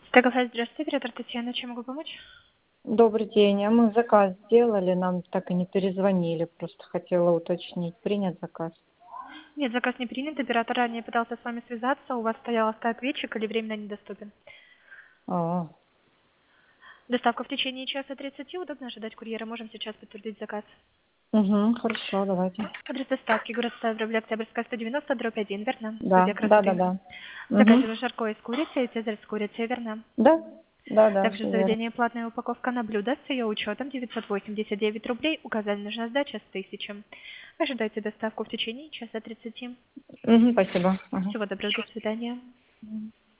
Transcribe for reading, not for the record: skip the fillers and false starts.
Тагафа, здравствуйте, оператор Татьяна, чем могу помочь? Добрый день. А мы заказ сделали, нам так и не перезвонили. Просто хотела уточнить, принят заказ. Нет, заказ не принят, оператор ранее пытался с вами связаться, у вас стоял автоответчик или временно недоступен. А, Доставка в течение часа 30, удобно ожидать курьера, можем сейчас подтвердить заказ. угу, хорошо, давайте. Адрес доставки, город Ставрополь, Октябрьская, 190, дробь 1, верно? Да, Студия да, да, красоты. да. Угу. Заказываю жаркое из курицы и цезарь с курицей, верно? Да, да, да, Также все в верно. заведении платная упаковка на блюдо с ее учетом 989 рублей, указали нужна сдача с 1000. Ожидайте доставку в течение часа 30. Угу, спасибо. Ага. Всего доброго, до свидания.